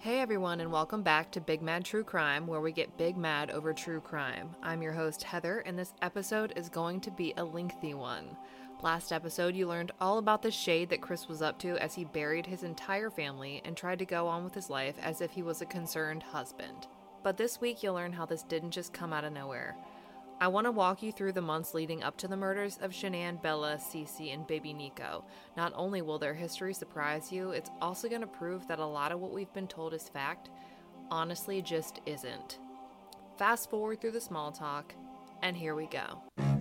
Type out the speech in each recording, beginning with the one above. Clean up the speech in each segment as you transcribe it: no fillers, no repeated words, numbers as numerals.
Hey everyone, and welcome back to Big Mad True Crime, where we get big mad over true crime. I'm your host, Heather, and this episode is going to be a lengthy one. Last episode, you learned all about the shade that Chris was up to as he buried his entire family and tried to go on with his life as if he was a concerned husband. But this week, you'll learn how this didn't just come out of nowhere. I want to walk you through the months leading up to the murders of Shanann, Bella, Cece, and baby Nico. Not only will their history surprise you, it's also going to prove that a lot of what we've been told is fact honestly just isn't. Fast forward through the small talk, and here we go.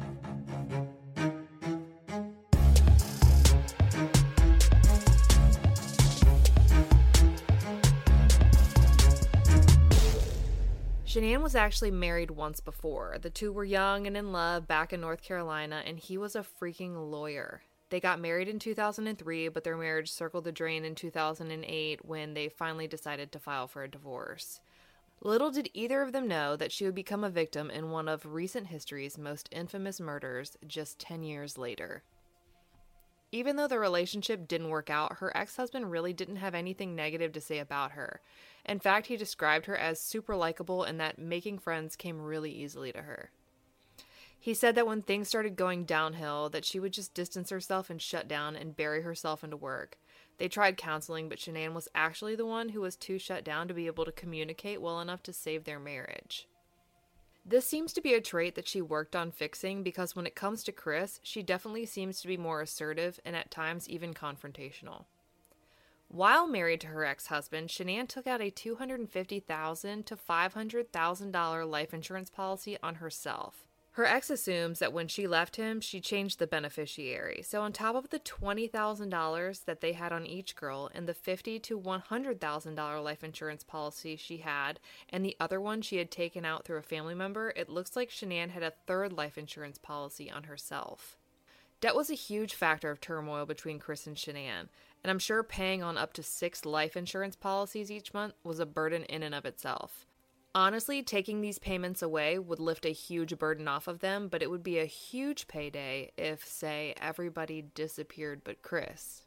Shanann was actually married once before. The two were young and in love back in North Carolina, and he was a freaking lawyer. They got married in 2003, but their marriage circled the drain in 2008 when they finally decided to file for a divorce. Little did either of them know that she would become a victim in one of recent history's most infamous murders just 10 years later. Even though the relationship didn't work out, her ex-husband really didn't have anything negative to say about her. In fact, he described her as super likable and that making friends came really easily to her. He said that when things started going downhill, that she would just distance herself and shut down and bury herself into work. They tried counseling, but Shanann was actually the one who was too shut down to be able to communicate well enough to save their marriage. This seems to be a trait that she worked on fixing because when it comes to Chris, she definitely seems to be more assertive and at times even confrontational. While married to her ex-husband, Shanann took out a $250,000 to $500,000 life insurance policy on herself. Her ex assumes that when she left him, she changed the beneficiary. So on top of the $20,000 that they had on each girl and the $50,000 to $100,000 life insurance policy she had and the other one she had taken out through a family member, it looks like Shanann had a third life insurance policy on herself. Debt was a huge factor of turmoil between Chris and Shanann, and I'm sure paying on up to 6 life insurance policies each month was a burden in and of itself. Honestly, taking these payments away would lift a huge burden off of them, but it would be a huge payday if, say, everybody disappeared but Chris.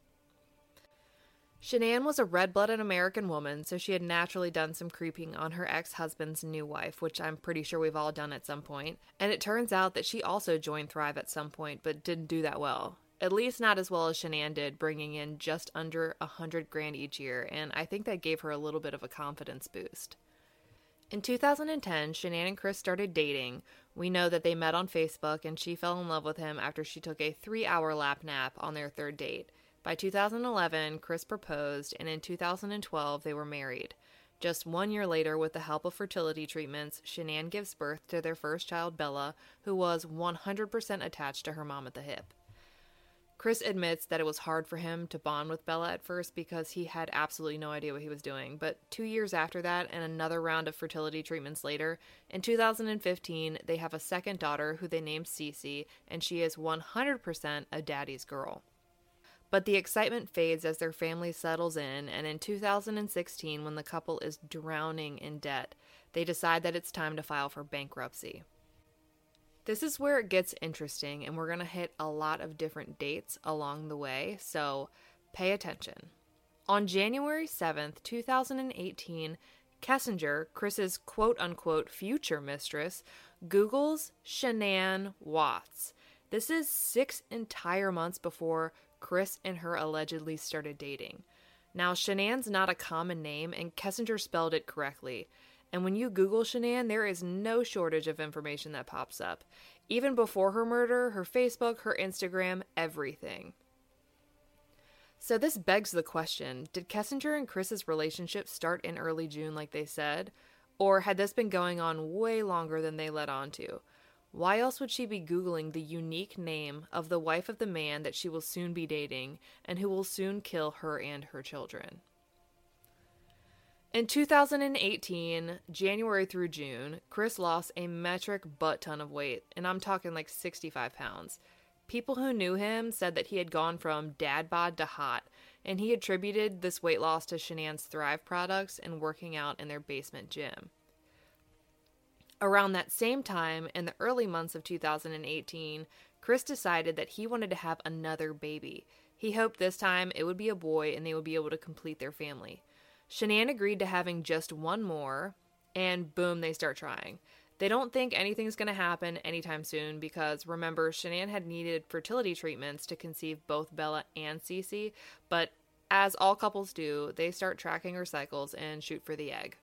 Shanann was a red-blooded American woman, so she had naturally done some creeping on her ex-husband's new wife, which I'm pretty sure we've all done at some point. And it turns out that she also joined Thrive at some point, but didn't do that well. At least not as well as Shanann did, bringing in just under $100,000 each year, and I think that gave her a little bit of a confidence boost. In 2010, Shanann and Chris started dating. We know that they met on Facebook and she fell in love with him after she took a 3-hour lap nap on their third date. By 2011, Chris proposed, and in 2012, they were married. Just 1 year later, with the help of fertility treatments, Shanann gives birth to their first child, Bella, who was 100% attached to her mom at the hip. Chris admits that it was hard for him to bond with Bella at first because he had absolutely no idea what he was doing. But 2 years after that and another round of fertility treatments later, in 2015, they have a second daughter who they named Cece, and she is 100% a daddy's girl. But the excitement fades as their family settles in, and in 2016, when the couple is drowning in debt, they decide that it's time to file for bankruptcy. This is where it gets interesting, and we're going to hit a lot of different dates along the way, so pay attention. On January 7th, 2018, Kessinger, Chris's quote-unquote future mistress, Googles Shanann Watts. This is 6 entire months before Chris and her allegedly started dating. Now, Shanann's not a common name, and Kessinger spelled it correctly. And when you Google Shanann, there is no shortage of information that pops up. Even before her murder, her Facebook, her Instagram, everything. So this begs the question, did Kessinger and Chris's relationship start in early June like they said? Or had this been going on way longer than they let on to? Why else would she be Googling the unique name of the wife of the man that she will soon be dating and who will soon kill her and her children? In 2018, January through June, Chris lost a metric butt ton of weight, and I'm talking like 65 pounds. People who knew him said that he had gone from dad bod to hot, and he attributed this weight loss to Shanann's Thrive products and working out in their basement gym. Around that same time, in the early months of 2018, Chris decided that he wanted to have another baby. He hoped this time it would be a boy and they would be able to complete their family. Shanann agreed to having just one more, and boom, they start trying. They don't think anything's going to happen anytime soon because, remember, Shanann had needed fertility treatments to conceive both Bella and Cece, but as all couples do, they start tracking her cycles and shoot for the egg.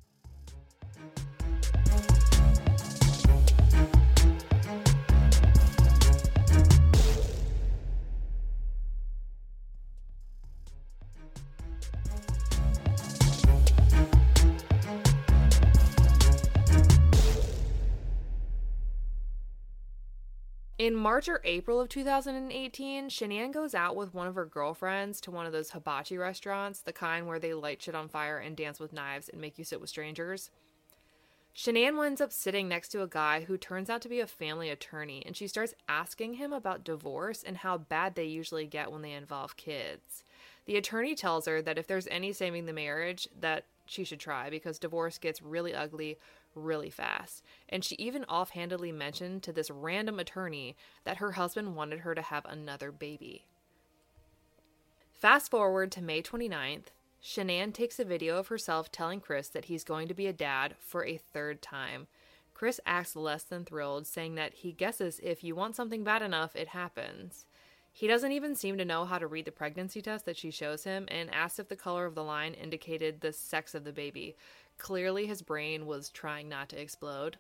In March or April of 2018, Shanann goes out with one of her girlfriends to one of those hibachi restaurants, the kind where they light shit on fire and dance with knives and make you sit with strangers. Shanann winds up sitting next to a guy who turns out to be a family attorney, and she starts asking him about divorce and how bad they usually get when they involve kids. The attorney tells her that if there's any saving the marriage, that she should try because divorce gets really ugly really fast. And she even offhandedly mentioned to this random attorney that her husband wanted her to have another baby. Fast forward to May 29th, Shanann takes a video of herself telling Chris that he's going to be a dad for a third time. Chris acts less than thrilled, saying that he guesses if you want something bad enough, it happens. He doesn't even seem to know how to read the pregnancy test that she shows him and asks if the color of the line indicated the sex of the baby. Clearly his brain was trying not to explode.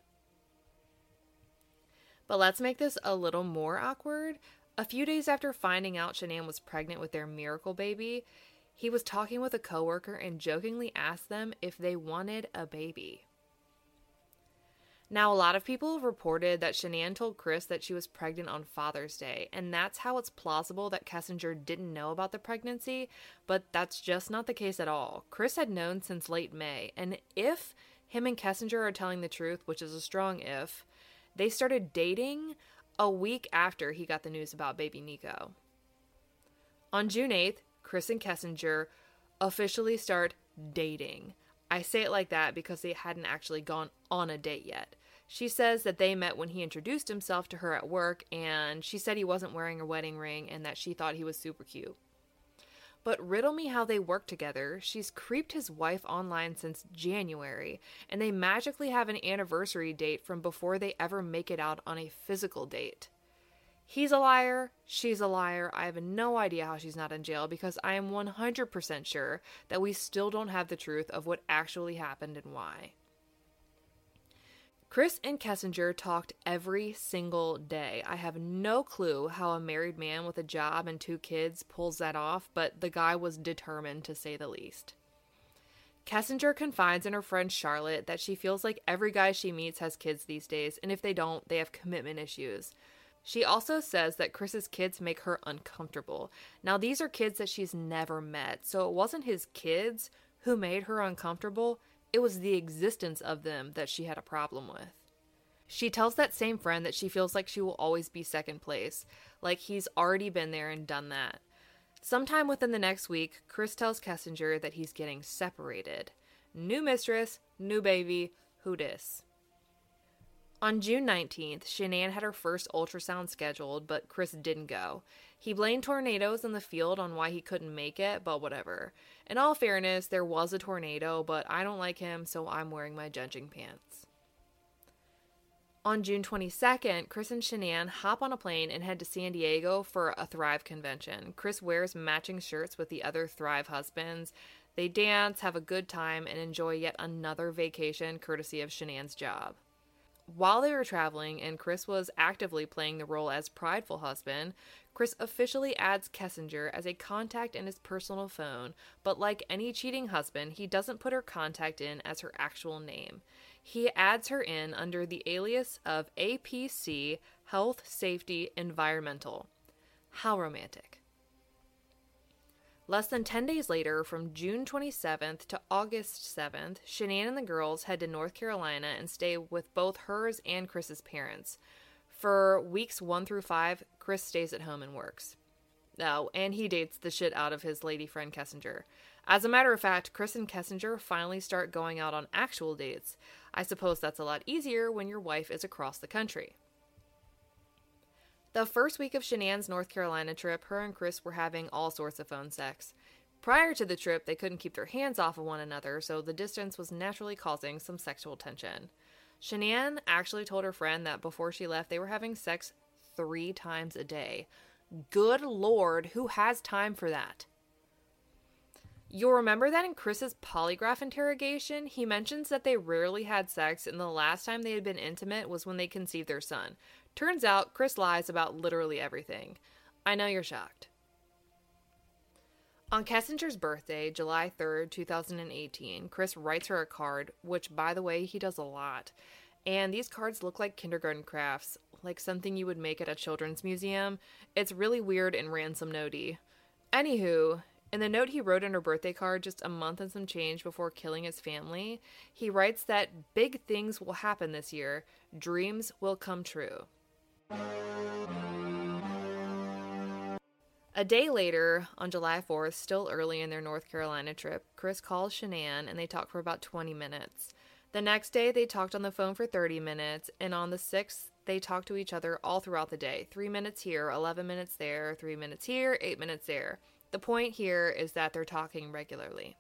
But let's make this a little more awkward. A few days after finding out Shanann was pregnant with their miracle baby, he was talking with a coworker and jokingly asked them if they wanted a baby. Now, a lot of people have reported that Shanann told Chris that she was pregnant on Father's Day, and that's how it's plausible that Kessinger didn't know about the pregnancy, but that's just not the case at all. Chris had known since late May, and if him and Kessinger are telling the truth, which is a strong if, they started dating a week after he got the news about baby Nico. On June 8th, Chris and Kessinger officially start dating. I say it like that because they hadn't actually gone on a date yet. She says that they met when he introduced himself to her at work, and she said he wasn't wearing a wedding ring and that she thought he was super cute. But riddle me how they work together. She's creeped his wife online since January, and they magically have an anniversary date from before they ever make it out on a physical date. He's a liar, she's a liar. I have no idea how she's not in jail because I am 100% sure that we still don't have the truth of what actually happened and why. Chris and Kessinger talked every single day. I have no clue how a married man with a job and 2 kids pulls that off, but the guy was determined to say the least. Kessinger confides in her friend Charlotte that she feels like every guy she meets has kids these days, and if they don't, they have commitment issues. She also says that Chris's kids make her uncomfortable. Now, these are kids that she's never met, so it wasn't his kids who made her uncomfortable. It was the existence of them that she had a problem with. She tells that same friend that she feels like she will always be second place, like he's already been there and done that. Sometime within the next week, Chris tells Kessinger that he's getting separated. New mistress, new baby, who dis? On June 19th, Shanann had her first ultrasound scheduled, but Chris didn't go. He blamed tornadoes in the field on why he couldn't make it, but whatever. In all fairness, there was a tornado, but I don't like him, so I'm wearing my judging pants. On June 22nd, Chris and Shanann hop on a plane and head to San Diego for a Thrive convention. Chris wears matching shirts with the other Thrive husbands. They dance, have a good time, and enjoy yet another vacation courtesy of Shanann's job. While they were traveling and Chris was actively playing the role as prideful husband, Chris officially adds Kessinger as a contact in his personal phone, but like any cheating husband, he doesn't put her contact in as her actual name. He adds her in under the alias of APC Health, Safety, Environmental. How romantic. Less than 10 days later, from June 27th to August 7th, Shanann and the girls head to North Carolina and stay with both hers and Chris's parents. For weeks 1 through 5, Chris stays at home and works. Oh, and he dates the shit out of his lady friend Kessinger. As a matter of fact, Chris and Kessinger finally start going out on actual dates. I suppose that's a lot easier when your wife is across the country. The first week of Shanann's North Carolina trip, her and Chris were having all sorts of phone sex. Prior to the trip, they couldn't keep their hands off of one another, so the distance was naturally causing some sexual tension. Shanann actually told her friend that before she left, they were having sex 3 times a day. Good Lord, who has time for that? You'll remember that in Chris's polygraph interrogation, he mentions that they rarely had sex and the last time they had been intimate was when they conceived their son. Turns out, Chris lies about literally everything. I know you're shocked. On Kessinger's birthday, July 3rd, 2018, Chris writes her a card, which, by the way, he does a lot. And these cards look like kindergarten crafts, like something you would make at a children's museum. It's really weird and ransom notey. Anywho, in the note he wrote on her birthday card just a month and some change before killing his family, he writes that big things will happen this year. Dreams will come true. A day later, on July 4th, still early in their North Carolina trip, Chris calls Shanann and they talk for about 20 minutes. The next day, they talked on the phone for 30 minutes, and on the 6th, they talked to each other all throughout the day. 3 minutes here, 11 minutes there, 3 minutes here, 8 minutes there. The point here is that they're talking regularly.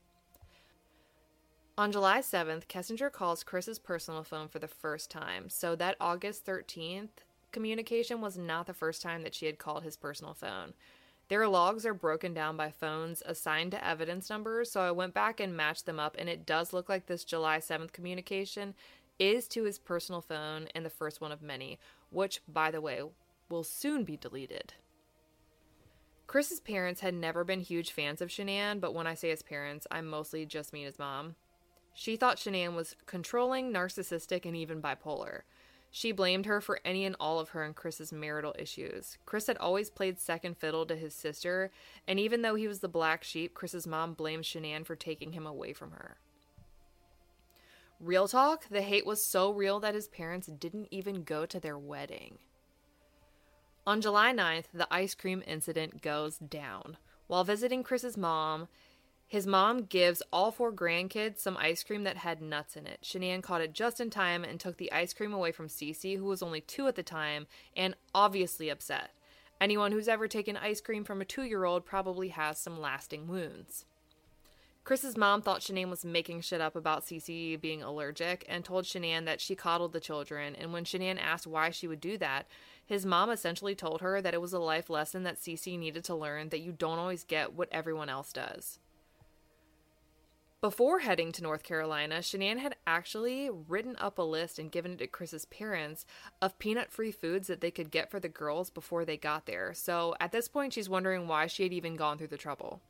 On July 7th, Kessinger calls Chris's personal phone for the first time, so that August 13th communication was not the first time that she had called his personal phone. Their logs are broken down by phones assigned to evidence numbers, so I went back and matched them up, and it does look like this July 7th communication is to his personal phone and the first one of many, which, by the way, will soon be deleted. Chris's parents had never been huge fans of Shanann, but when I say his parents, I mostly just mean his mom. She thought Shanann was controlling, narcissistic, and even bipolar. She blamed her for any and all of her and Chris's marital issues. Chris had always played second fiddle to his sister, and even though he was the black sheep, Chris's mom blamed Shanann for taking him away from her. Real talk, the hate was so real that his parents didn't even go to their wedding. On July 9th, the ice cream incident goes down. While visiting Chris's mom, his mom gives all 4 grandkids some ice cream that had nuts in it. Shanann caught it just in time and took the ice cream away from Cece, who was only 2 at the time, and obviously upset. Anyone who's ever taken ice cream from a 2-year-old probably has some lasting wounds. Chris's mom thought Shanann was making shit up about Cece being allergic and told Shanann that she coddled the children, and when Shanann asked why she would do that, his mom essentially told her that it was a life lesson that Cece needed to learn, that you don't always get what everyone else does. Before heading to North Carolina, Shanann had actually written up a list and given it to Chris's parents of peanut-free foods that they could get for the girls before they got there, so at this point she's wondering why she had even gone through the trouble.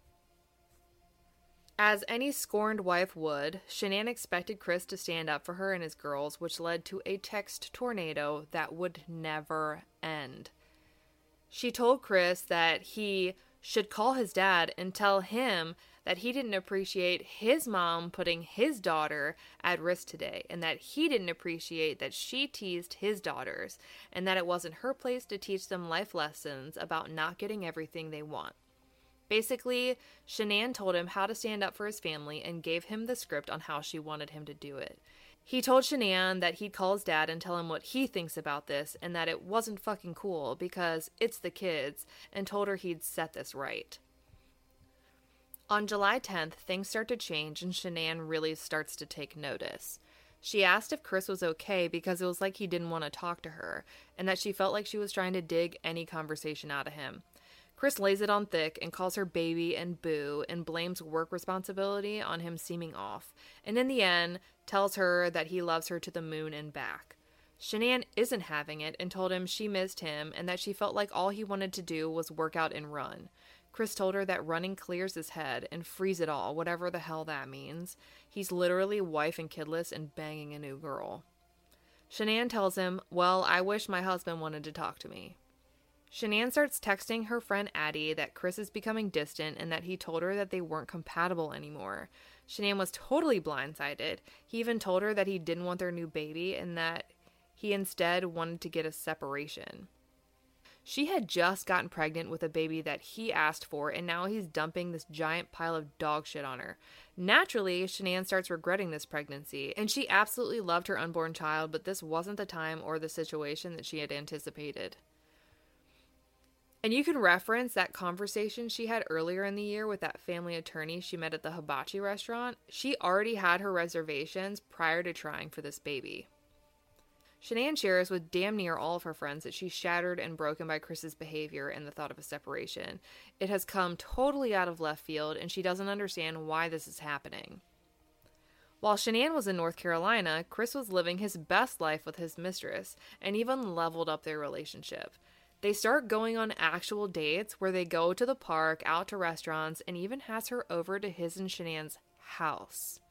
As any scorned wife would, Shanann expected Chris to stand up for her and his girls, which led to a text tornado that would never end. She told Chris that he should call his dad and tell him that he didn't appreciate his mom putting his daughter at risk today, and that he didn't appreciate that she teased his daughters, and that it wasn't her place to teach them life lessons about not getting everything they want. Basically, Shanann told him how to stand up for his family and gave him the script on how she wanted him to do it. He told Shanann that he'd call his dad and tell him what he thinks about this and that it wasn't fucking cool because it's the kids, and told her he'd set this right. On July 10th, things start to change and Shanann really starts to take notice. She asked if Chris was okay because it was like he didn't want to talk to her, and that she felt like she was trying to dig any conversation out of him. Chris lays it on thick and calls her baby and boo and blames work responsibility on him seeming off, and in the end tells her that he loves her to the moon and back. Shanann isn't having it and told him she missed him and that she felt like all he wanted to do was work out and run. Chris told her that running clears his head and frees it all, whatever the hell that means. He's literally wife and kidless and banging a new girl. Shanann tells him, well, I wish my husband wanted to talk to me. Shanann starts texting her friend Addie that Chris is becoming distant and that he told her that they weren't compatible anymore. Shanann was totally blindsided. He even told her that he didn't want their new baby and that he instead wanted to get a separation. She had just gotten pregnant with a baby that he asked for, and now he's dumping this giant pile of dog shit on her. Naturally, Shanann starts regretting this pregnancy, and she absolutely loved her unborn child, but this wasn't the time or the situation that she had anticipated. And you can reference that conversation she had earlier in the year with that family attorney she met at the hibachi restaurant. She already had her reservations prior to trying for this baby. Shanann shares with damn near all of her friends that she's shattered and broken by Chris's behavior and the thought of a separation. It has come totally out of left field, and she doesn't understand why this is happening. While Shanann was in North Carolina, Chris was living his best life with his mistress and even leveled up their relationship. They start going on actual dates where they go to the park, out to restaurants, and even has her over to his and Shanann's house.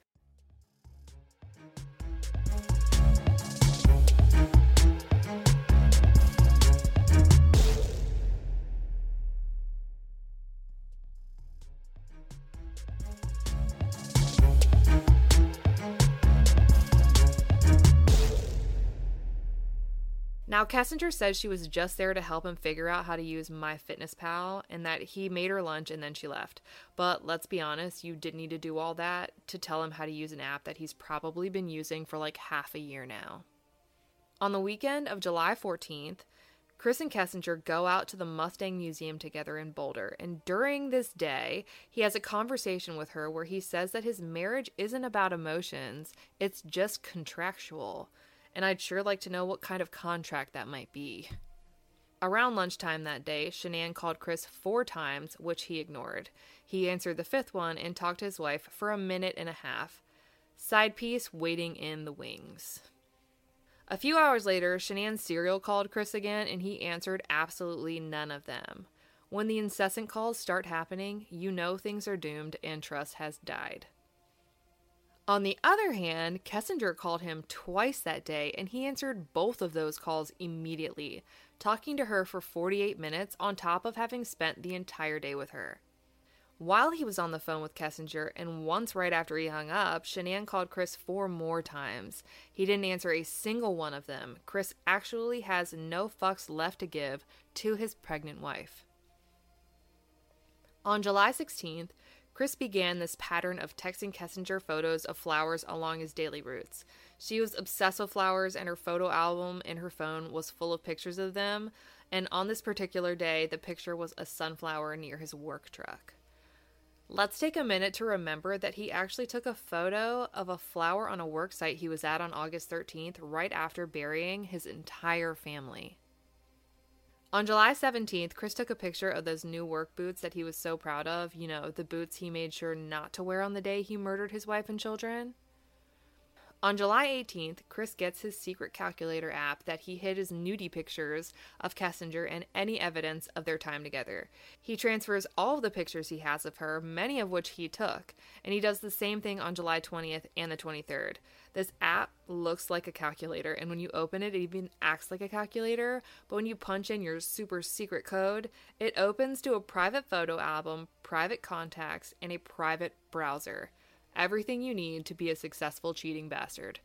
Now, Kessinger says she was just there to help him figure out how to use MyFitnessPal and that he made her lunch and then she left. But let's be honest, you didn't need to do all that to tell him how to use an app that he's probably been using for like half a year now. On the weekend of July 14th, Chris and Kessinger go out to the Mustang Museum together in Boulder, and during this day, he has a conversation with her where he says that his marriage isn't about emotions, it's just contractual. And I'd sure like to know what kind of contract that might be. Around lunchtime that day, Shanann called Chris 4 times, which he ignored. He answered the 5th one and talked to his wife for a minute and a half. Side piece waiting in the wings. A few hours later, Shanann serial called Chris again, and he answered absolutely none of them. When the incessant calls start happening, you know things are doomed and trust has died. On the other hand, Kessinger called him twice that day, and he answered both of those calls immediately, talking to her for 48 minutes on top of having spent the entire day with her. While he was on the phone with Kessinger, and once right after he hung up, Shanann called Chris 4 more times. He didn't answer a single one of them. Chris actually has no fucks left to give to his pregnant wife. On July 16th, Chris began this pattern of texting Kessinger photos of flowers along his daily routes. She was obsessed with flowers, and her photo album in her phone was full of pictures of them, and on this particular day, the picture was a sunflower near his work truck. Let's take a minute to remember that he actually took a photo of a flower on a work site he was at on August 13th, right after burying his entire family. On July 17th, Chris took a picture of those new work boots that he was so proud of. You know, the boots he made sure not to wear on the day he murdered his wife and children. On July 18th, Chris gets his secret calculator app that he hid his nudie pictures of Kessinger and any evidence of their time together. He transfers all of the pictures he has of her, many of which he took, and he does the same thing on July 20th and the 23rd. This app looks like a calculator, and when you open it, it even acts like a calculator, but when you punch in your super secret code, it opens to a private photo album, private contacts, and a private browser. Everything you need to be a successful cheating bastard.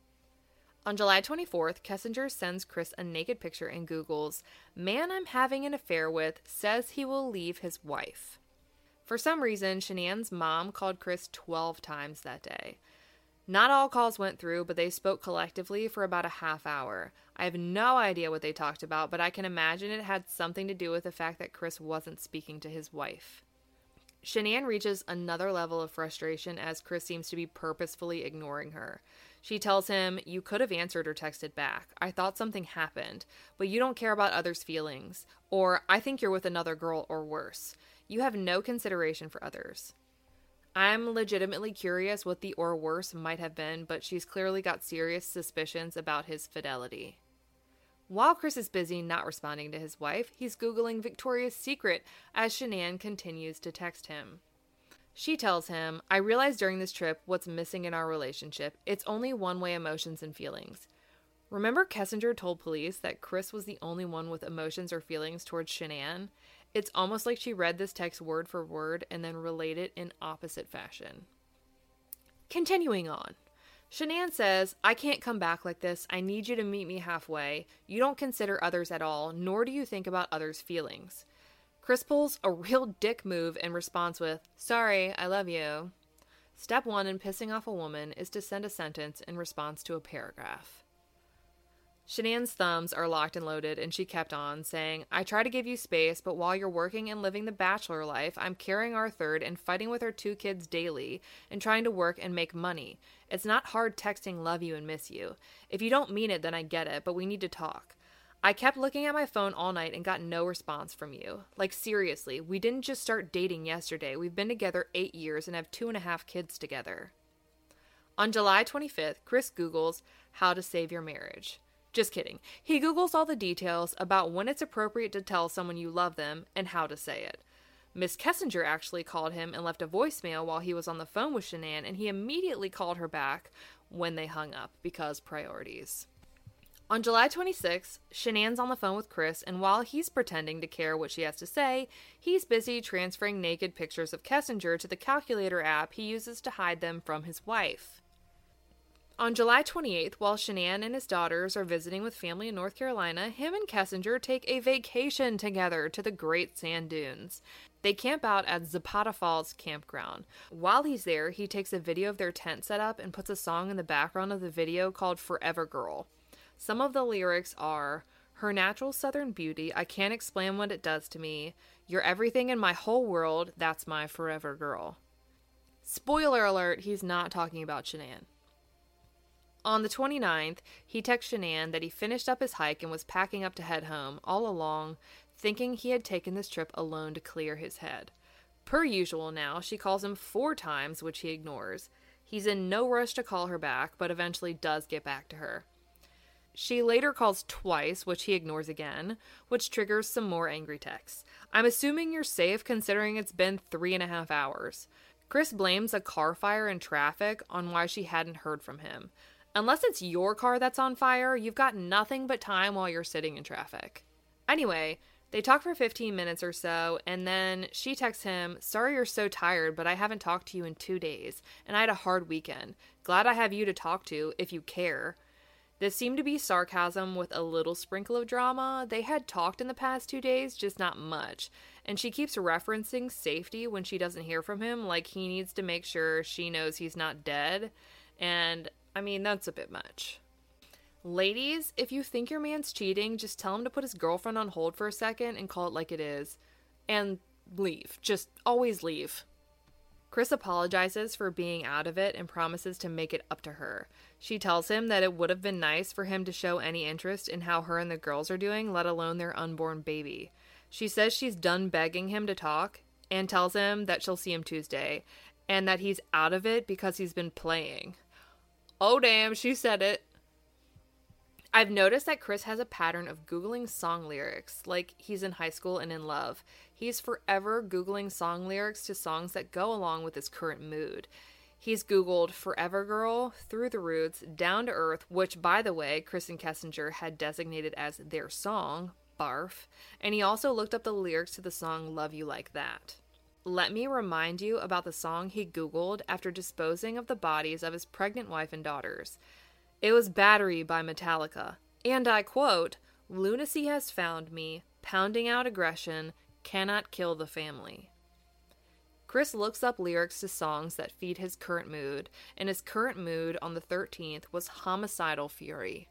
On July 24th, Kessinger sends Chris a naked picture and Googles, "Man I'm having an affair with says he will leave his wife." For some reason, Shanann's mom called Chris 12 times that day. Not all calls went through, but they spoke collectively for about a half hour. I have no idea what they talked about, but I can imagine it had something to do with the fact that Chris wasn't speaking to his wife. Shanann reaches another level of frustration as Chris seems to be purposefully ignoring her. She tells him, "You could have answered or texted back. I thought something happened, but you don't care about others' feelings. Or, I think you're with another girl or worse. You have no consideration for others." I'm legitimately curious what the or worse might have been, but she's clearly got serious suspicions about his fidelity. While Chris is busy not responding to his wife, he's Googling Victoria's Secret as Shanann continues to text him. She tells him, "I realized during this trip what's missing in our relationship. It's only one-way emotions and feelings." Remember Kessinger told police that Chris was the only one with emotions or feelings towards Shanann? It's almost like she read this text word for word and then relayed it in opposite fashion. Continuing on. Shanann says, "I can't come back like this. I need you to meet me halfway. You don't consider others at all, nor do you think about others' feelings." Chris pulls a real dick move and responds with, "Sorry, I love you." Step 1 in pissing off a woman is to send a sentence in response to a paragraph. Shanann's thumbs are locked and loaded, and she kept on, saying, I try to give you space, but while you're working and living the bachelor life, I'm carrying our third and fighting with our 2 kids daily and trying to work and make money. It's not hard texting love you and miss you. If you don't mean it, then I get it, but we need to talk. I kept looking at my phone all night and got no response from you. Like, seriously, we didn't just start dating yesterday. We've been together 8 years and have 2.5 kids together. On July 25th, Chris Googles how to save your marriage. Just kidding. He Googles all the details about when it's appropriate to tell someone you love them and how to say it. Miss Kessinger actually called him and left a voicemail while he was on the phone with Shanann, and he immediately called her back when they hung up because priorities. On July 26th, Shanann's on the phone with Chris, and while he's pretending to care what she has to say, he's busy transferring naked pictures of Kessinger to the calculator app he uses to hide them from his wife. On July 28th, while Shanann and his daughters are visiting with family in North Carolina, him and Kessinger take a vacation together to the Great Sand Dunes. They camp out at Zapata Falls Campground. While he's there, he takes a video of their tent setup and puts a song in the background of the video called Forever Girl. Some of the lyrics are, her natural southern beauty, I can't explain what it does to me. You're everything in my whole world, that's my forever girl. Spoiler alert, he's not talking about Shanann. On the 29th, he texts Shanann that he finished up his hike and was packing up to head home, all along, thinking he had taken this trip alone to clear his head. Per usual now, she calls him 4 times, which he ignores. He's in no rush to call her back, but eventually does get back to her. She later calls twice, which he ignores again, which triggers some more angry texts. I'm assuming you're safe considering it's been 3.5 hours. Chris blames a car fire in traffic on why she hadn't heard from him. Unless it's your car that's on fire, you've got nothing but time while you're sitting in traffic. Anyway, they talk for 15 minutes or so, and then she texts him, sorry you're so tired, but I haven't talked to you in 2 days, and I had a hard weekend. Glad I have you to talk to, if you care. This seemed to be sarcasm with a little sprinkle of drama. They had talked in the past 2 days, just not much. And she keeps referencing safety when she doesn't hear from him, like he needs to make sure she knows he's not dead. And, I mean, that's a bit much. Ladies, if you think your man's cheating, just tell him to put his girlfriend on hold for a second and call it like it is. And leave. Just always leave. Chris apologizes for being out of it and promises to make it up to her. She tells him that it would have been nice for him to show any interest in how her and the girls are doing, let alone their unborn baby. She says she's done begging him to talk and tells him that she'll see him Tuesday and that he's out of it because he's been playing. Oh damn, she said it. I've noticed that Chris has a pattern of Googling song lyrics, like he's in high school and in love. He's forever Googling song lyrics to songs that go along with his current mood. He's Googled Forever Girl, Through the Roots, Down to Earth, which, by the way, Chris and Kessinger had designated as their song, barf, and he also looked up the lyrics to the song Love You Like That. Let me remind you about the song he Googled after disposing of the bodies of his pregnant wife and daughters. It was Battery by Metallica, and I quote, lunacy has found me, pounding out aggression, cannot kill the family. Chris looks up lyrics to songs that feed his current mood, and his current mood on the 13th was homicidal fury.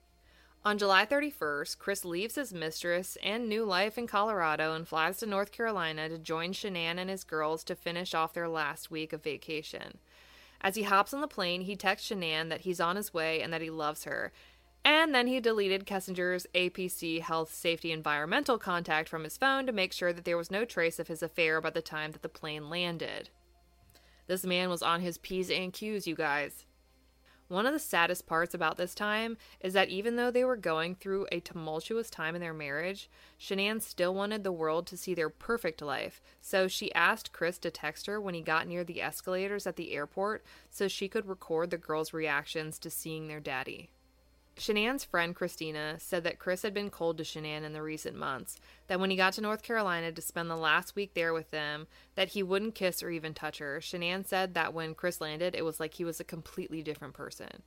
On July 31st, Chris leaves his mistress and new life in Colorado and flies to North Carolina to join Shanann and his girls to finish off their last week of vacation. As he hops on the plane, he texts Shanann that he's on his way and that he loves her. And then he deleted Kessinger's APC Health Safety Environmental contact from his phone to make sure that there was no trace of his affair by the time that the plane landed. This man was on his P's and Q's, you guys. One of the saddest parts about this time is that even though they were going through a tumultuous time in their marriage, Shanann still wanted the world to see their perfect life, so she asked Chris to text her when he got near the escalators at the airport so she could record the girls' reactions to seeing their daddy. Shanann's friend Christina said that Chris had been cold to Shanann in the recent months, that when he got to North Carolina to spend the last week there with them, that he wouldn't kiss or even touch her. Shanann said that when Chris landed, it was like he was a completely different person.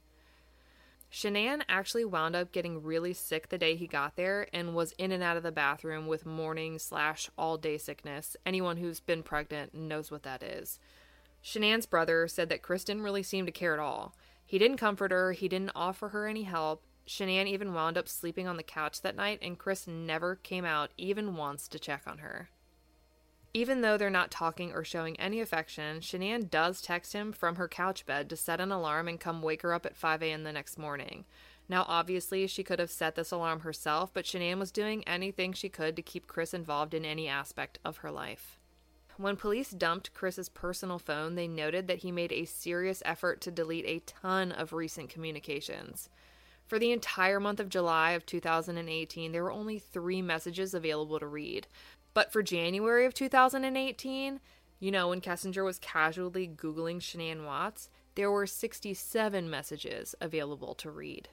Shanann actually wound up getting really sick the day he got there and was in and out of the bathroom with morning/all-day sickness. Anyone who's been pregnant knows what that is. Shanann's brother said that Chris didn't really seem to care at all. He didn't comfort her, he didn't offer her any help, Shanann even wound up sleeping on the couch that night, and Chris never came out even once to check on her. Even though they're not talking or showing any affection, Shanann does text him from her couch bed to set an alarm and come wake her up at 5 a.m. the next morning. Now, obviously, she could have set this alarm herself, but Shanann was doing anything she could to keep Chris involved in any aspect of her life. When police dumped Chris's personal phone, they noted that he made a serious effort to delete a ton of recent communications. For the entire month of July of 2018, there were only 3 messages available to read. But for January of 2018, when Kessinger was casually Googling Shanann Watts, there were 67 messages available to read.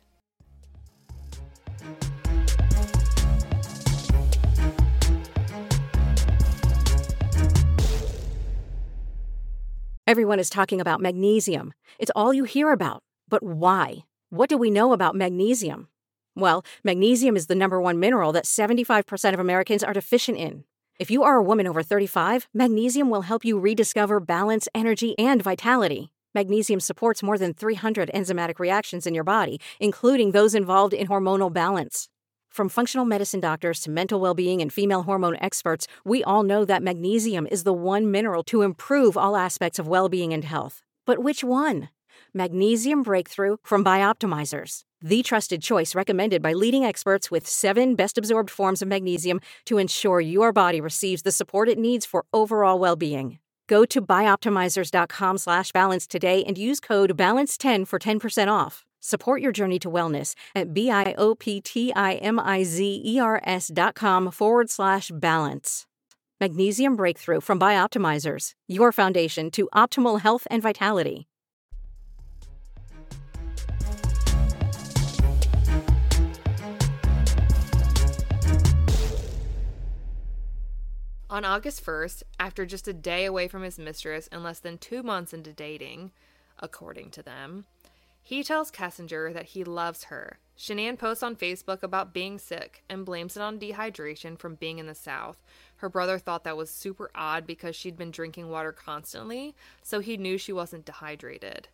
Everyone is talking about magnesium. It's all you hear about. But why? What do we know about magnesium? Well, magnesium is the #1 mineral that 75% of Americans are deficient in. If you are a woman over 35, magnesium will help you rediscover balance, energy, and vitality. Magnesium supports more than 300 enzymatic reactions in your body, including those involved in hormonal balance. From functional medicine doctors to mental well-being and female hormone experts, we all know that magnesium is the one mineral to improve all aspects of well-being and health. But which one? Magnesium Breakthrough from Bioptimizers, the trusted choice recommended by leading experts with 7 best-absorbed forms of magnesium to ensure your body receives the support it needs for overall well-being. Go to bioptimizers.com/balance today and use code BALANCE10 for 10% off. Support your journey to wellness at bioptimizers.com/balance. Magnesium Breakthrough from Bioptimizers, your foundation to optimal health and vitality. On August 1st, after just a day away from his mistress and less than 2 months into dating, according to them, he tells Kessinger that he loves her. Shanann posts on Facebook about being sick and blames it on dehydration from being in the South. Her brother thought that was super odd because she'd been drinking water constantly, so he knew she wasn't dehydrated.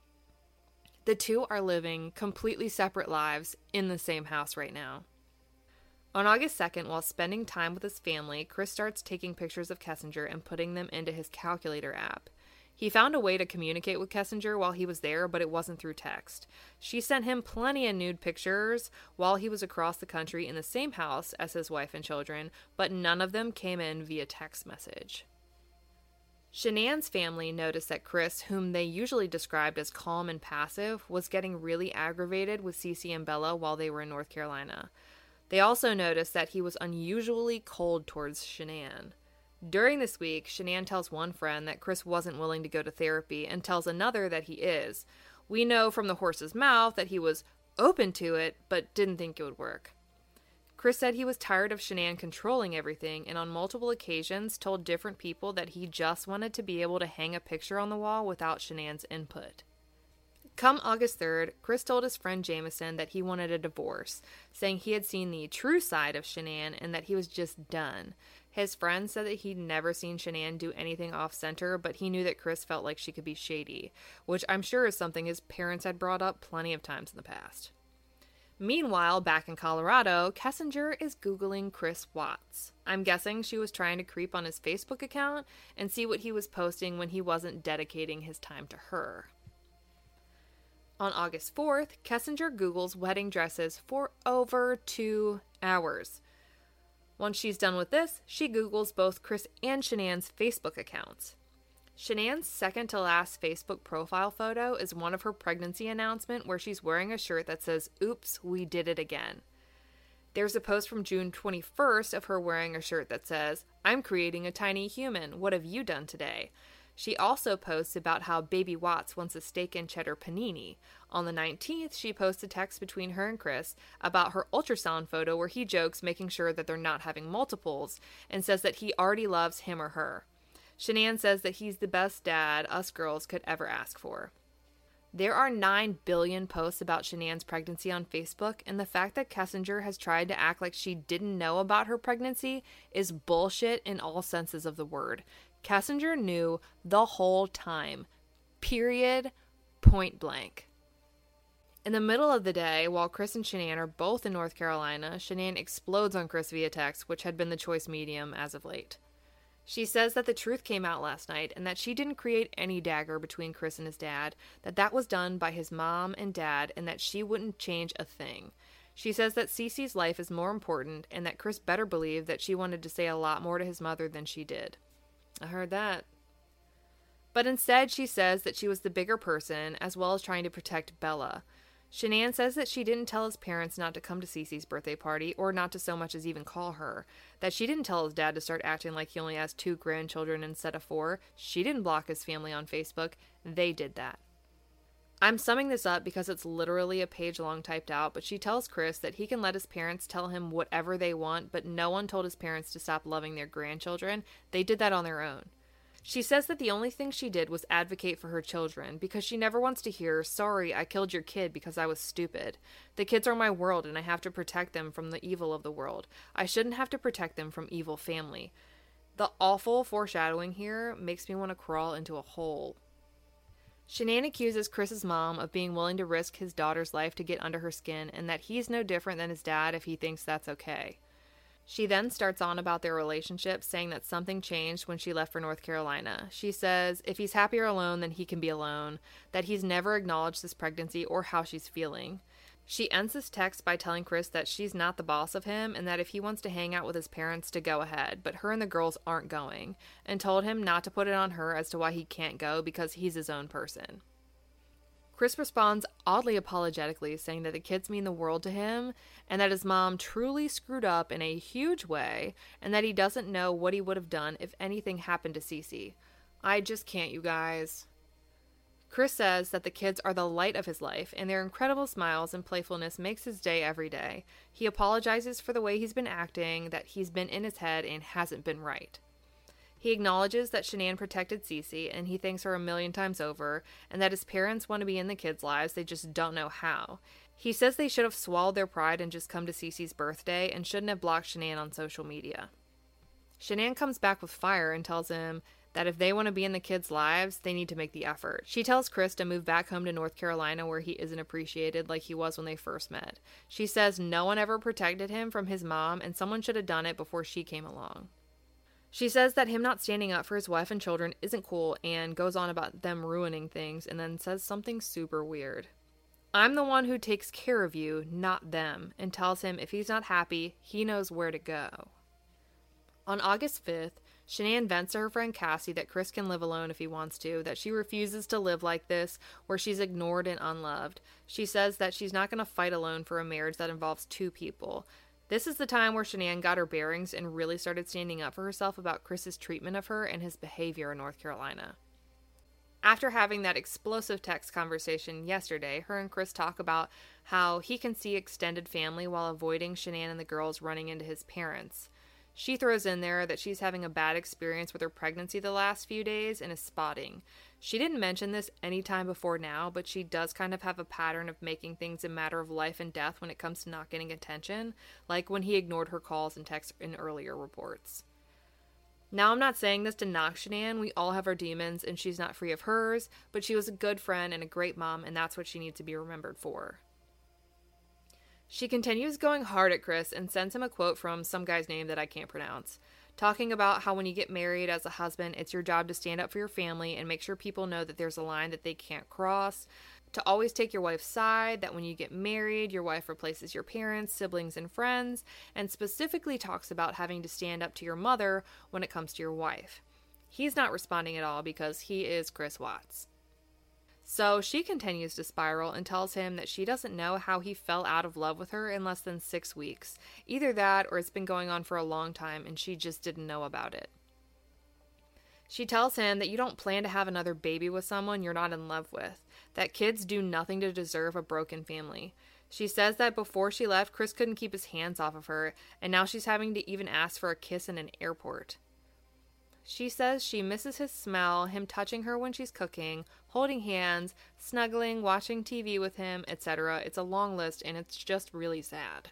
The two are living completely separate lives in the same house right now. On August 2nd, while spending time with his family, Chris starts taking pictures of Kessinger and putting them into his calculator app. He found a way to communicate with Kessinger while he was there, but it wasn't through text. She sent him plenty of nude pictures while he was across the country in the same house as his wife and children, but none of them came in via text message. Shanann's family noticed that Chris, whom they usually described as calm and passive, was getting really aggravated with Cece and Bella while they were in North Carolina. They also noticed that he was unusually cold towards Shanann. During this week, Shanann tells one friend that Chris wasn't willing to go to therapy and tells another that he is. We know from the horse's mouth that he was open to it, but didn't think it would work. Chris said he was tired of Shanann controlling everything and on multiple occasions told different people that he just wanted to be able to hang a picture on the wall without Shanann's input. Come August 3rd, Chris told his friend Jameson that he wanted a divorce, saying he had seen the true side of Shanann and that he was just done. His friend said that he'd never seen Shanann do anything off-center, but he knew that Chris felt like she could be shady, which I'm sure is something his parents had brought up plenty of times in the past. Meanwhile, back in Colorado, Kessinger is Googling Chris Watts. I'm guessing she was trying to creep on his Facebook account and see what he was posting when he wasn't dedicating his time to her. On August 4th, Kessinger Googles wedding dresses for over 2 hours. Once she's done with this, she Googles both Chris and Shanann's Facebook accounts. Shanann's second-to-last Facebook profile photo is one of her pregnancy announcement where she's wearing a shirt that says, "Oops, we did it again." There's a post from June 21st of her wearing a shirt that says, "I'm creating a tiny human. What have you done today?" She also posts about how Baby Watts wants a steak and cheddar panini. On the 19th, she posts a text between her and Chris about her ultrasound photo where he jokes making sure that they're not having multiples and says that he already loves him or her. Shanann says that he's the best dad us girls could ever ask for. There are 9 billion posts about Shanann's pregnancy on Facebook, and the fact that Kessinger has tried to act like she didn't know about her pregnancy is bullshit in all senses of the word. Kessinger knew the whole time. Period. Point blank. In the middle of the day, while Chris and Shanann are both in North Carolina, Shanann explodes on Chris via text, which had been the choice medium as of late. She says that the truth came out last night and that she didn't create any dagger between Chris and his dad, that was done by his mom and dad, and that she wouldn't change a thing. She says that Cece's life is more important and that Chris better believe that she wanted to say a lot more to his mother than she did. I heard that. But instead, she says that she was the bigger person, as well as trying to protect Bella. Shanann says that she didn't tell his parents not to come to Cece's birthday party, or not to so much as even call her. That she didn't tell his dad to start acting like he only has 2 grandchildren instead of 4. She didn't block his family on Facebook. They did that. I'm summing this up because it's literally a page long typed out, but she tells Chris that he can let his parents tell him whatever they want, but no one told his parents to stop loving their grandchildren. They did that on their own. She says that the only thing she did was advocate for her children, because she never wants to hear, "Sorry, I killed your kid because I was stupid. The kids are my world and I have to protect them from the evil of the world. I shouldn't have to protect them from evil family." The awful foreshadowing here makes me want to crawl into a hole. Shanann accuses Chris's mom of being willing to risk his daughter's life to get under her skin, and that he's no different than his dad if he thinks that's okay. She then starts on about their relationship, saying that something changed when she left for North Carolina. She says if he's happier alone, then he can be alone, that he's never acknowledged this pregnancy or how she's feeling. She ends this text by telling Chris that she's not the boss of him, and that if he wants to hang out with his parents, to go ahead, but her and the girls aren't going, and told him not to put it on her as to why he can't go because he's his own person. Chris responds oddly apologetically, saying that the kids mean the world to him, and that his mom truly screwed up in a huge way, and that he doesn't know what he would have done if anything happened to Cece. I just can't, you guys. Chris says that the kids are the light of his life, and their incredible smiles and playfulness makes his day every day. He apologizes for the way he's been acting, that he's been in his head and hasn't been right. He acknowledges that Shanann protected Cece, and he thanks her a million times over, and that his parents want to be in the kids' lives, they just don't know how. He says they should have swallowed their pride and just come to Cece's birthday, and shouldn't have blocked Shanann on social media. Shanann comes back with fire and tells him that if they want to be in the kids' lives, they need to make the effort. She tells Chris to move back home to North Carolina, where he isn't appreciated like he was when they first met. She says no one ever protected him from his mom, and someone should have done it before she came along. She says that him not standing up for his wife and children isn't cool, and goes on about them ruining things, and then says something super weird. "I'm the one who takes care of you, not them," and tells him if he's not happy, he knows where to go. On August 5th, Shanann vents to her friend Cassie that Chris can live alone if he wants to, that she refuses to live like this, where she's ignored and unloved. She says that she's not going to fight alone for a marriage that involves 2 people. This is the time where Shanann got her bearings and really started standing up for herself about Chris's treatment of her and his behavior in North Carolina. After having that explosive text conversation yesterday, her and Chris talk about how he can see extended family while avoiding Shanann and the girls running into his parents. She throws in there that she's having a bad experience with her pregnancy the last few days and is spotting. She didn't mention this any time before now, but she does kind of have a pattern of making things a matter of life and death when it comes to not getting attention, like when he ignored her calls and texts in earlier reports. Now, I'm not saying this to knock Shanann. We all have our demons, and she's not free of hers, but she was a good friend and a great mom, and that's what she needs to be remembered for. She continues going hard at Chris and sends him a quote from some guy's name that I can't pronounce, talking about how when you get married as a husband, it's your job to stand up for your family and make sure people know that there's a line that they can't cross, to always take your wife's side, that when you get married, your wife replaces your parents, siblings, and friends, and specifically talks about having to stand up to your mother when it comes to your wife. He's not responding at all because he is Chris Watts. So she continues to spiral and tells him that she doesn't know how he fell out of love with her in less than 6 weeks. Either that or it's been going on for a long time and she just didn't know about it. She tells him that you don't plan to have another baby with someone you're not in love with, that kids do nothing to deserve a broken family. She says that before she left, Chris couldn't keep his hands off of her, and now she's having to even ask for a kiss in an airport. She says she misses his smell, him touching her when she's cooking, holding hands, snuggling, watching TV with him, etc. It's a long list, and it's just really sad.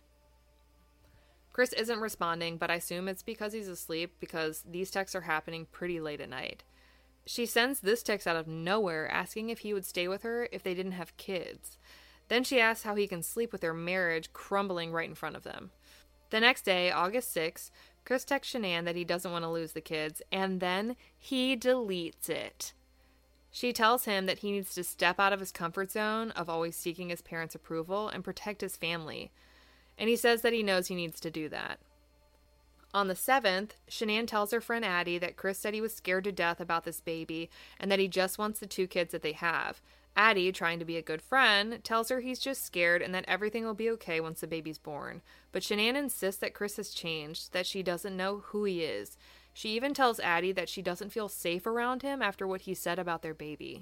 Chris isn't responding, but I assume it's because he's asleep, because these texts are happening pretty late at night. She sends this text out of nowhere, asking if he would stay with her if they didn't have kids. Then she asks how he can sleep with their marriage crumbling right in front of them. The next day, August 6th, Chris texts Shanann that he doesn't want to lose the kids, and then he deletes it. She tells him that he needs to step out of his comfort zone of always seeking his parents' approval and protect his family. And he says that he knows he needs to do that. On the 7th, Shanann tells her friend Addie that Chris said he was scared to death about this baby and that he just wants the 2 kids that they have. Addie, trying to be a good friend, tells her he's just scared and that everything will be okay once the baby's born. But Shanann insists that Chris has changed, that she doesn't know who he is. She even tells Addie that she doesn't feel safe around him after what he said about their baby.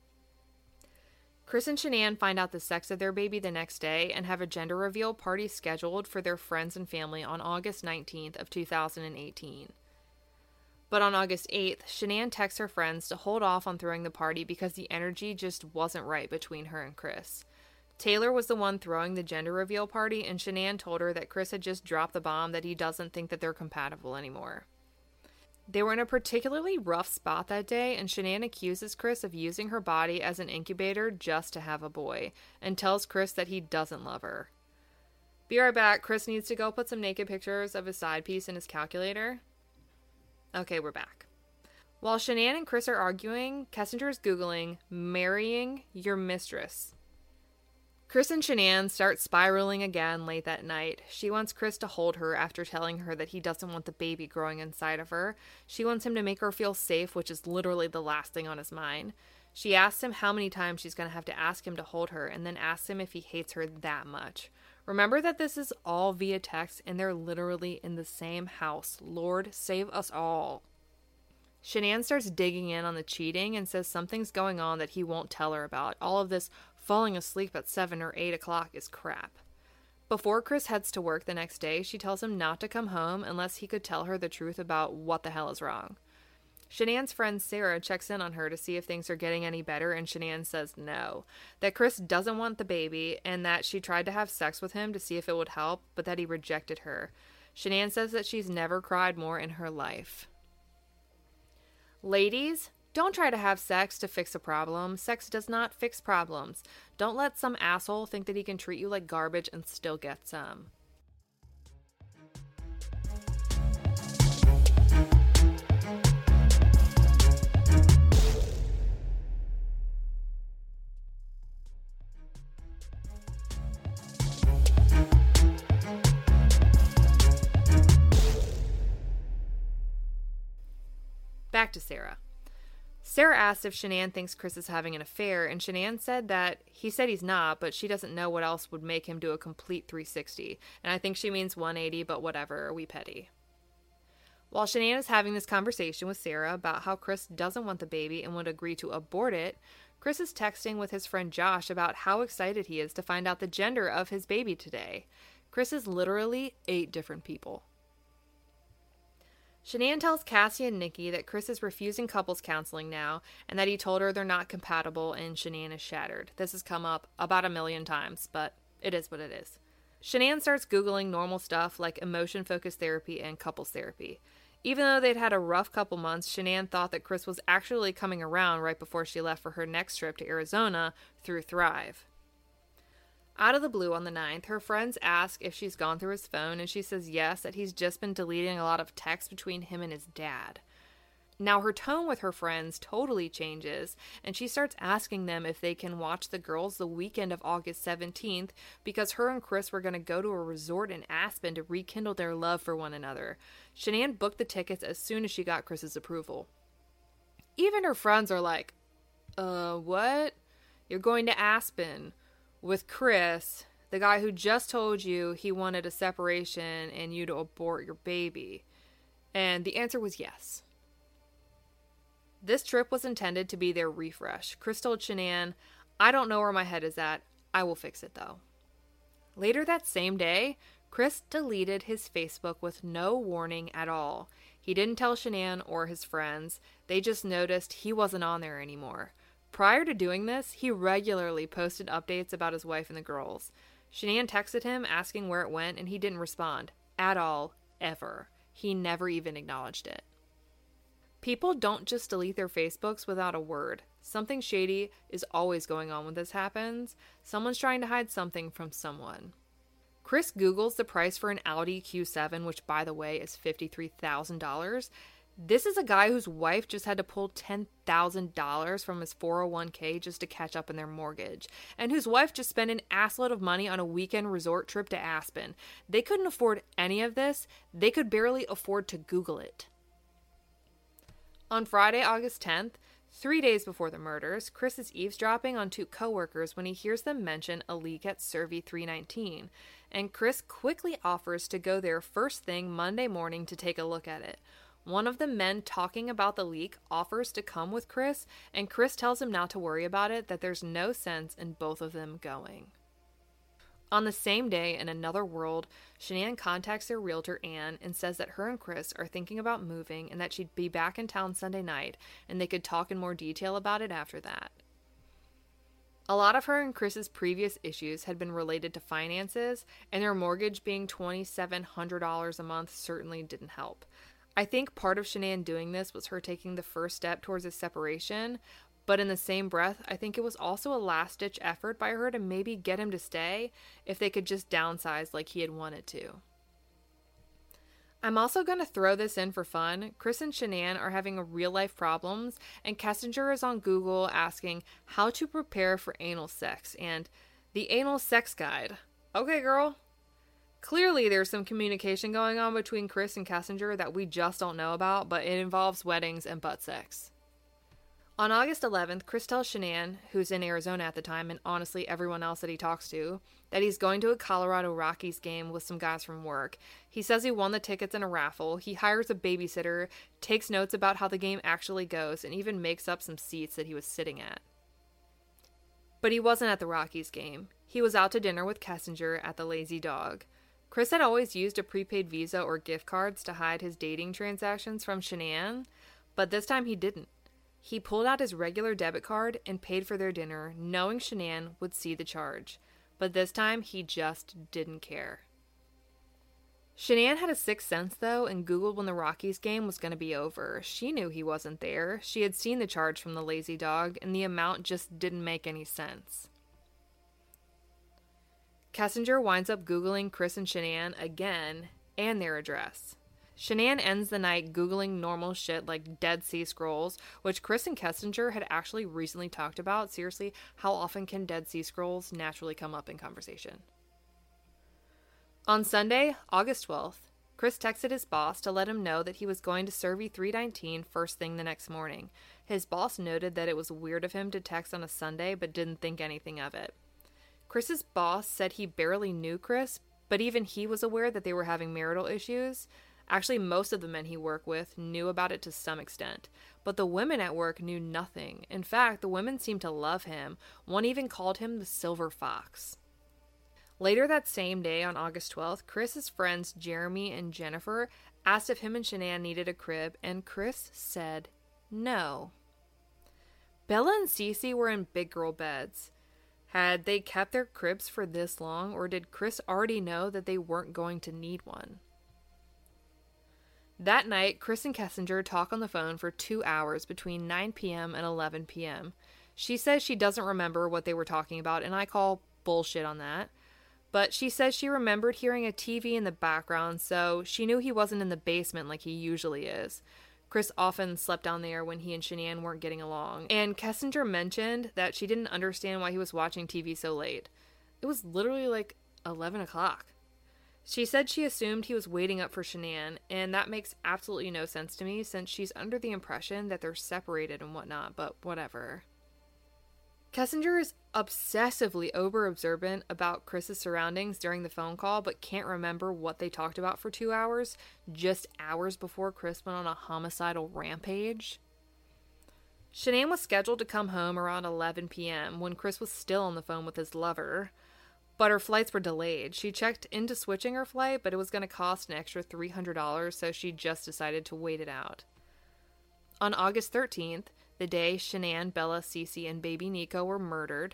Chris and Shanann find out the sex of their baby the next day and have a gender reveal party scheduled for their friends and family on August 19th of 2018. But on August 8th, Shanann texts her friends to hold off on throwing the party because the energy just wasn't right between her and Chris. Taylor was the one throwing the gender reveal party, and Shanann told her that Chris had just dropped the bomb that he doesn't think that they're compatible anymore. They were in a particularly rough spot that day, and Shanann accuses Chris of using her body as an incubator just to have a boy, and tells Chris that he doesn't love her. Be right back. Chris needs to go put some naked pictures of his side piece in his calculator. Okay, we're back. While Shanann and Chris are arguing, Kessinger is Googling marrying your mistress. Chris and Shanann start spiraling again late that night. She wants Chris to hold her after telling her that he doesn't want the baby growing inside of her. She wants him to make her feel safe, which is literally the last thing on his mind. She asks him how many times she's going to have to ask him to hold her, and then asks him if he hates her that much. Remember that this is all via text, and they're literally in the same house. Lord, save us all. Shanann starts digging in on the cheating and says something's going on that he won't tell her about. All of this falling asleep at 7 or 8 o'clock is crap. Before Chris heads to work the next day, she tells him not to come home unless he could tell her the truth about what the hell is wrong. Shanann's friend Sarah checks in on her to see if things are getting any better, and Shanann says no, that Chris doesn't want the baby, and that she tried to have sex with him to see if it would help, but that he rejected her. Shanann says that she's never cried more in her life. Ladies, don't try to have sex to fix a problem. Sex does not fix problems. Don't let some asshole think that he can treat you like garbage and still get some. Back to Sarah. Sarah asked if Shanann thinks Chris is having an affair, and Shanann said that he said he's not, but she doesn't know what else would make him do a complete 360. And I think she means 180, but whatever, we petty. While Shanann is having this conversation with Sarah about how Chris doesn't want the baby and would agree to abort it, Chris is texting with his friend Josh about how excited he is to find out the gender of his baby today. Chris is literally 8 different people. Shanann tells Cassie and Nikki that Chris is refusing couples counseling now, and that he told her they're not compatible, and Shanann is shattered. This has come up about 1,000,000 times, but it is what it is. Shanann starts Googling normal stuff like emotion-focused therapy and couples therapy. Even though they'd had a rough couple months, Shanann thought that Chris was actually coming around right before she left for her next trip to Arizona through Thrive. Out of the blue on the 9th, her friends ask if she's gone through his phone, and she says yes, that he's just been deleting a lot of texts between him and his dad. Now her tone with her friends totally changes, and she starts asking them if they can watch the girls the weekend of August 17th, because her and Chris were going to go to a resort in Aspen to rekindle their love for one another. Shanann booked the tickets as soon as she got Chris's approval. Even her friends are like, what? You're going to Aspen with Chris, the guy who just told you he wanted a separation and you to abort your baby? And the answer was yes. This trip was intended to be their refresh. Chris told Shanann, I don't know where my head is at. I will fix it though. Later that same day, Chris deleted his Facebook with no warning at all. He didn't tell Shanann or his friends. They just noticed he wasn't on there anymore. Prior to doing this, he regularly posted updates about his wife and the girls. Shanann texted him asking where it went, and he didn't respond. At all. Ever. He never even acknowledged it. People don't just delete their Facebooks without a word. Something shady is always going on when this happens. Someone's trying to hide something from someone. Chris Googles the price for an Audi Q7, which, by the way, is $53,000. This is a guy whose wife just had to pull $10,000 from his 401k just to catch up in their mortgage, and whose wife just spent an assload of money on a weekend resort trip to Aspen. They couldn't afford any of this. They could barely afford to Google it. On Friday, August 10th, 3 days before the murders, Chris is eavesdropping on two coworkers when he hears them mention a leak at Cervi 319, and Chris quickly offers to go there first thing Monday morning to take a look at it. One of the men talking about the leak offers to come with Chris, and Chris tells him not to worry about it, that there's no sense in both of them going. On the same day, in another world, Shanann contacts their realtor, Anne, and says that her and Chris are thinking about moving and that she'd be back in town Sunday night, and they could talk in more detail about it after that. A lot of her and Chris's previous issues had been related to finances, and their mortgage being $2,700 a month certainly didn't help. I think part of Shanann doing this was her taking the first step towards a separation, but in the same breath, I think it was also a last-ditch effort by her to maybe get him to stay if they could just downsize like he had wanted to. I'm also going to throw this in for fun. Chris and Shanann are having real-life problems, and Kessinger is on Google asking how to prepare for anal sex and the anal sex guide. Okay, girl. Clearly, there's some communication going on between Chris and Kessinger that we just don't know about, but it involves weddings and butt sex. On August 11th, Chris tells Shanann, who's in Arizona at the time, and honestly everyone else that he talks to, that he's going to a Colorado Rockies game with some guys from work. He says he won the tickets in a raffle, he hires a babysitter, takes notes about how the game actually goes, and even makes up some seats that he was sitting at. But he wasn't at the Rockies game. He was out to dinner with Kessinger at the Lazy Dog. Chris had always used a prepaid Visa or gift cards to hide his dating transactions from Shanann, but this time he didn't. He pulled out his regular debit card and paid for their dinner, knowing Shanann would see the charge. But this time, he just didn't care. Shanann had a sixth sense, though, and Googled when the Rockies game was going to be over. She knew he wasn't there. She had seen the charge from the Lazy Dog, and the amount just didn't make any sense. Kessinger winds up Googling Chris and Shanann again, and their address. Shanann ends the night Googling normal shit like Dead Sea Scrolls, which Chris and Kessinger had actually recently talked about. Seriously, how often can Dead Sea Scrolls naturally come up in conversation? On Sunday, August 12th, Chris texted his boss to let him know that he was going to Cervi 319 first thing the next morning. His boss noted that it was weird of him to text on a Sunday, but didn't think anything of it. Chris's boss said he barely knew Chris, but even he was aware that they were having marital issues. Actually, most of the men he worked with knew about it to some extent, but the women at work knew nothing. In fact, the women seemed to love him. One even called him the Silver Fox. Later that same day, on August 12th, Chris's friends Jeremy and Jennifer asked if him and Shanann needed a crib, and Chris said no. Bella and Cece were in big girl beds. Had they kept their cribs for this long, or did Chris already know that they weren't going to need one? That night, Chris and Kessinger talk on the phone for 2 hours between 9 p.m. and 11 p.m. She says she doesn't remember what they were talking about, and I call bullshit on that. But she says she remembered hearing a TV in the background, so she knew he wasn't in the basement like he usually is. Chris often slept down there when he and Shanann weren't getting along, and Kessinger mentioned that she didn't understand why he was watching TV so late. It was literally like 11 o'clock. She said she assumed he was waiting up for Shanann, and that makes absolutely no sense to me since she's under the impression that they're separated and whatnot, but whatever. Kessinger is obsessively over-observant about Chris's surroundings during the phone call, but can't remember what they talked about for 2 hours, just hours before Chris went on a homicidal rampage. Shanann was scheduled to come home around 11 p.m. when Chris was still on the phone with his lover, but her flights were delayed. She checked into switching her flight, but it was going to cost an extra $300, so she just decided to wait it out. On August 13th, the day Shanann, Bella, Cece, and baby Nico were murdered,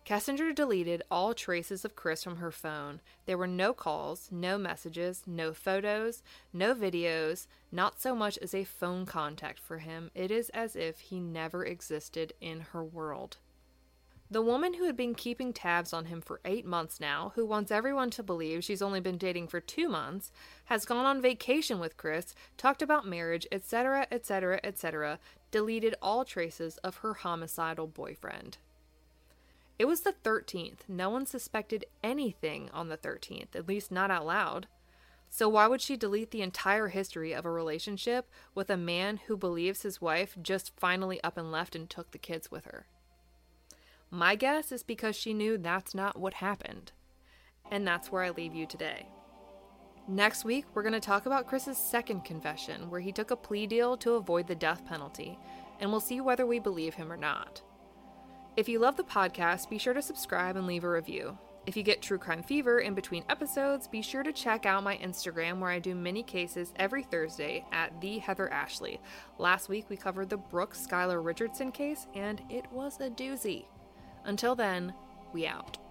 Kessinger deleted all traces of Chris from her phone. There were no calls, no messages, no photos, no videos, not so much as a phone contact for him. It is as if he never existed in her world. The woman who had been keeping tabs on him for 8 months now, who wants everyone to believe she's only been dating for 2 months, has gone on vacation with Chris, talked about marriage, etc., etc., etc., deleted all traces of her homicidal boyfriend. It was the 13th. No one suspected anything on the 13th, at least not out loud. So why would she delete the entire history of a relationship with a man who believes his wife just finally up and left and took the kids with her? My guess is because she knew that's not what happened. And that's where I leave you today. Next week, we're going to talk about Chris's second confession, where he took a plea deal to avoid the death penalty, and we'll see whether we believe him or not. If you love the podcast, be sure to subscribe and leave a review. If you get True Crime Fever in between episodes, be sure to check out my Instagram where I do mini cases every Thursday at @TheHeatherAshley. Last week we covered the Brooke Skylar Richardson case, and it was a doozy. Until then, we out.